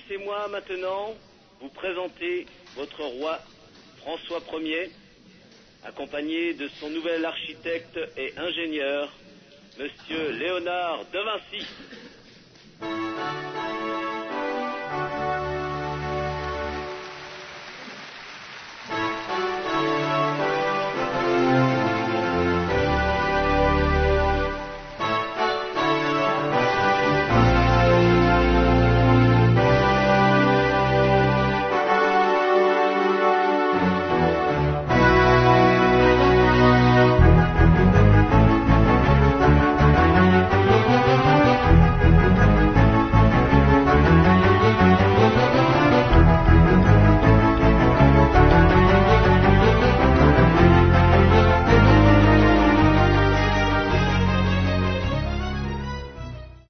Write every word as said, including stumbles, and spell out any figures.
Laissez-moi maintenant vous présenter votre roi François Ier, accompagné de son nouvel architecte et ingénieur, Monsieur Léonard de Vinci.